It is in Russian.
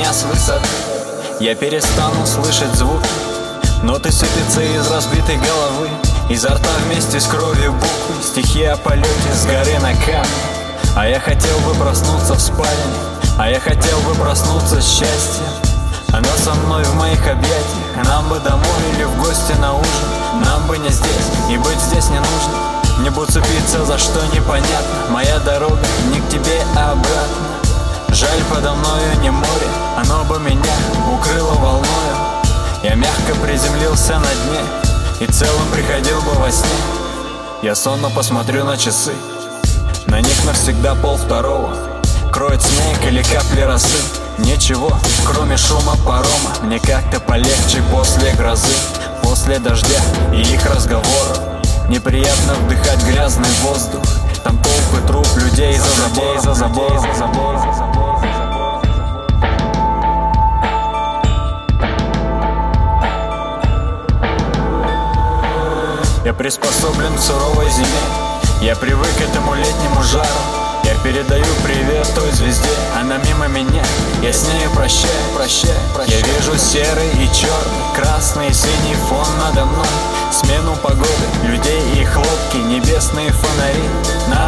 меня с высоты. Я перестану слышать звуки, ноты сыпятся из разбитой головы. Изо рта вместе с кровью буквы, стихи о полете с горы на камень. А я хотел бы проснуться в спальне, а я хотел бы проснуться с счастьем. Она со мной в моих объятиях, нам бы домой или в гости на ужин. Нам бы не здесь, и быть здесь не нужно. Мне бы цепиться за что непонятно. Моя дорога не к тебе, а обратно. Жаль, подо мною не море, оно бы меня укрыло волною. Я мягко приземлился на дне и целым приходил бы во сне. Я сонно посмотрю на часы, на них навсегда 1:30. Кроет снег или капли росы. Ничего, кроме шума парома. Мне как-то полегче после грозы, после дождя и их разговоров. Неприятно вдыхать грязный воздух. Там толпы труп людей за забором. Я приспособлен к суровой зиме, я привык к этому летнему жару. Я передаю привет той звезде, она мимо меня, я с нею прощаю. Я вижу серый и черный, красный и синий фон надо мной. Смену погоды, людей и их лодки, небесные фонари.